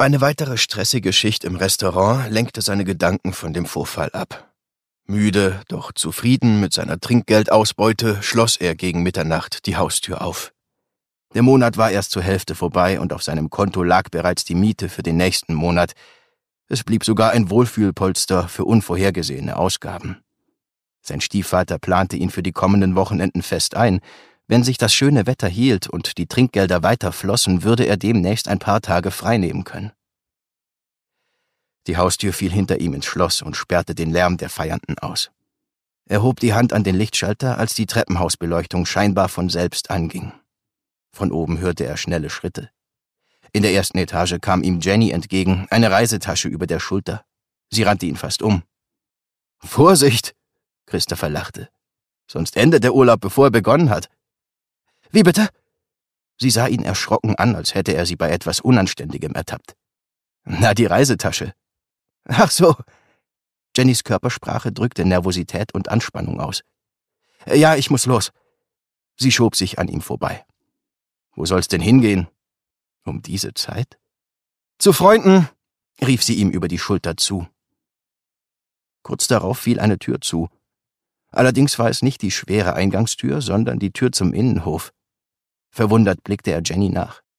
Eine weitere stressige Schicht im Restaurant lenkte seine Gedanken von dem Vorfall ab. Müde, doch zufrieden mit seiner Trinkgeldausbeute, schloss er gegen Mitternacht die Haustür auf. Der Monat war erst zur Hälfte vorbei und auf seinem Konto lag bereits die Miete für den nächsten Monat. Es blieb sogar ein Wohlfühlpolster für unvorhergesehene Ausgaben. Sein Stiefvater plante ihn für die kommenden Wochenenden fest ein. Wenn sich das schöne Wetter hielt und die Trinkgelder weiter flossen, würde er demnächst ein paar Tage freinehmen können. Die Haustür fiel hinter ihm ins Schloss und sperrte den Lärm der Feiernden aus. Er hob die Hand an den Lichtschalter, als die Treppenhausbeleuchtung scheinbar von selbst anging. Von oben hörte er schnelle Schritte. In der ersten Etage kam ihm Jenny entgegen, eine Reisetasche über der Schulter. Sie rannte ihn fast um. »Vorsicht!« Christopher lachte. »Sonst endet der Urlaub, bevor er begonnen hat.« »Wie bitte?« Sie sah ihn erschrocken an, als hätte er sie bei etwas Unanständigem ertappt. »Na, die Reisetasche.« »Ach so.« Jennys Körpersprache drückte Nervosität und Anspannung aus. »Ja, ich muss los.« Sie schob sich an ihm vorbei. »Wo soll's denn hingehen?« »Um diese Zeit?« »Zu Freunden«, rief sie ihm über die Schulter zu. Kurz darauf fiel eine Tür zu. Allerdings war es nicht die schwere Eingangstür, sondern die Tür zum Innenhof. Verwundert blickte er Jenny nach.